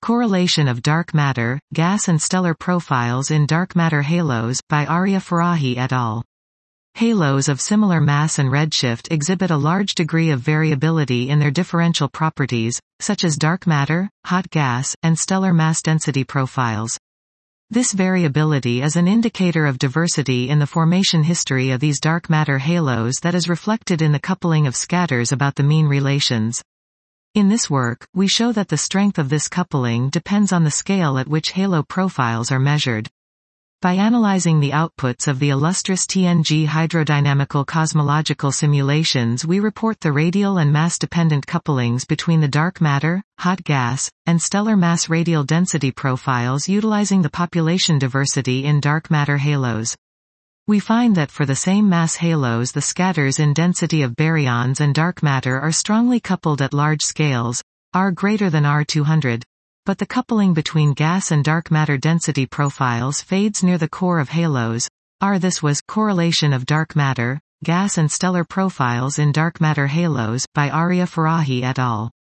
Correlation of Dark Matter, Gas and Stellar Profiles in Dark Matter Halos, by Arya Farahi et al. Halos of similar mass and redshift exhibit a large degree of variability in their differential properties, such as dark matter, hot gas, and stellar mass density profiles. This variability is an indicator of diversity in the formation history of these dark matter halos that is reflected in the coupling of scatters about the mean relations. In this work, we show that the strength of this coupling depends on the scale at which halo profiles are measured. By analyzing the outputs of the illustrious TNG hydrodynamical cosmological simulations, we report the radial and mass-dependent couplings between the dark matter, hot gas, and stellar mass radial density profiles utilizing the population diversity in dark matter halos. We find that for the same mass halos, the scatters in density of baryons and dark matter are strongly coupled at large scales, R greater than R200. But the coupling between gas and dark matter density profiles fades near the core of halos. This was Correlation of Dark Matter, Gas and Stellar Profiles in Dark Matter Halos, by Arya Farahi et al.